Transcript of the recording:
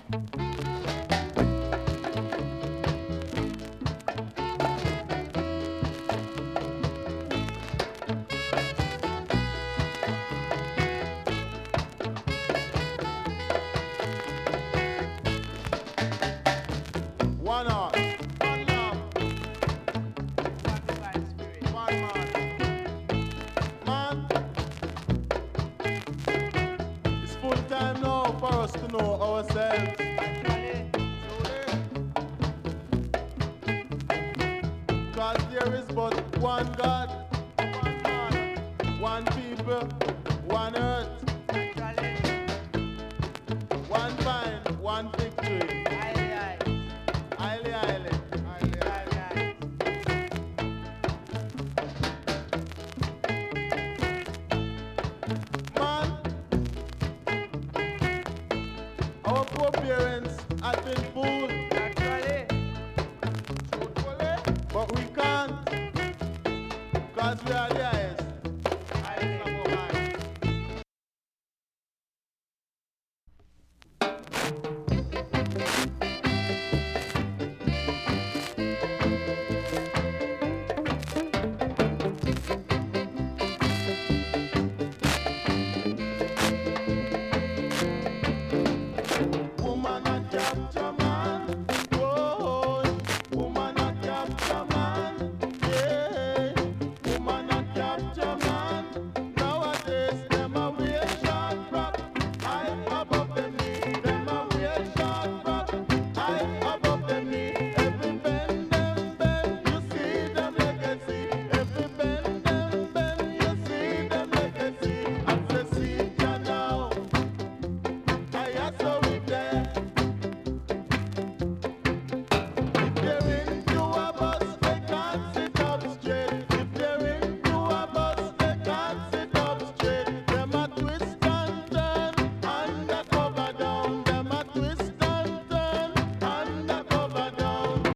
One heart, one love, one man. Man, it's full time now for us to know ourselves. Cause there is but one God, one man, one people, one earth, one vine, one victory. Aye, aye, man, our foreparents have been fooled, but we can't, cause we are the highest. Woman